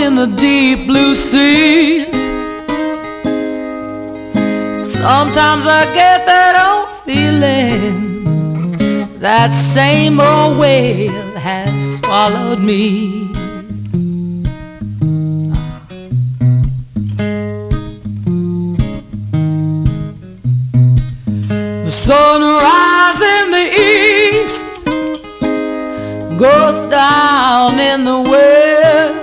in the deep blue sea. Sometimes I get that old feeling that same old whale has swallowed me. The sunrise in the east goes down in the west.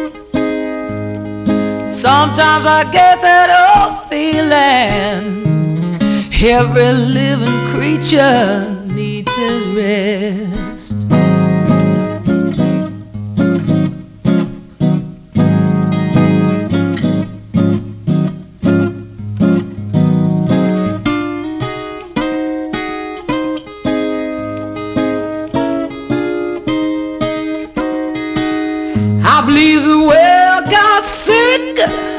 Sometimes I get that old feeling every living creature needs his rest. I believe the world got sick,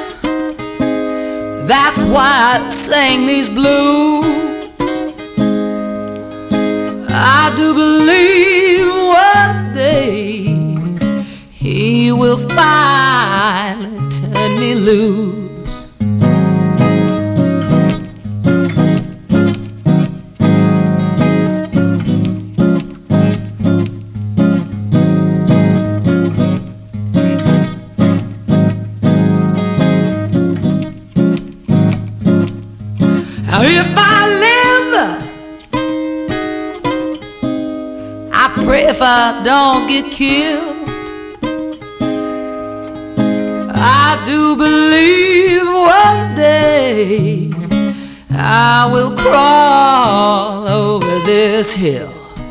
that's why I sang these blues. I do believe one day he will finally turn me loose. Now if I live, I pray if I don't get killed. I do believe one day I will crawl over this hill.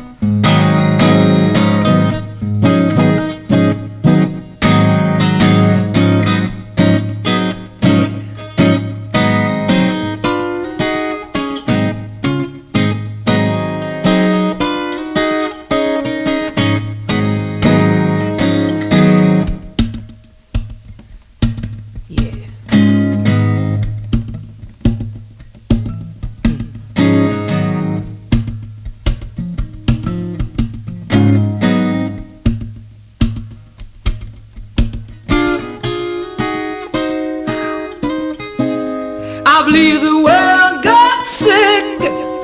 I believe the world got sick,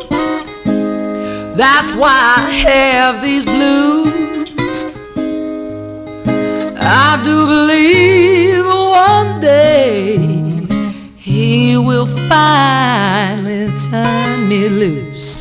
that's why I have these blues. I do believe one day he will finally turn me loose.